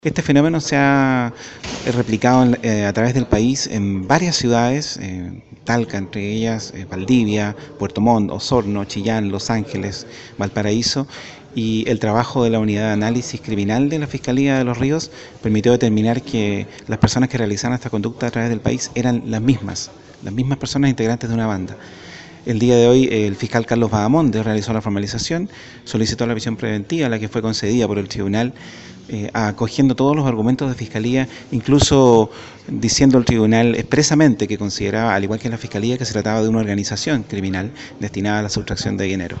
Este fenómeno se ha replicado a través del país en varias ciudades, Talca, entre ellas Valdivia, Puerto Montt, Osorno, Chillán, Los Ángeles, Valparaíso, y el trabajo de la Unidad de Análisis Criminal de la Fiscalía de Los Ríos permitió determinar que las personas que realizaban esta conducta a través del país eran las mismas personas integrantes de una banda. El día de hoy el fiscal Carlos Badamonde realizó la formalización, solicitó la prisión preventiva, la que fue concedida por el tribunal, acogiendo todos los argumentos de fiscalía, incluso diciendo el tribunal expresamente que consideraba, al igual que la fiscalía, que se trataba de una organización criminal destinada a la sustracción de dinero.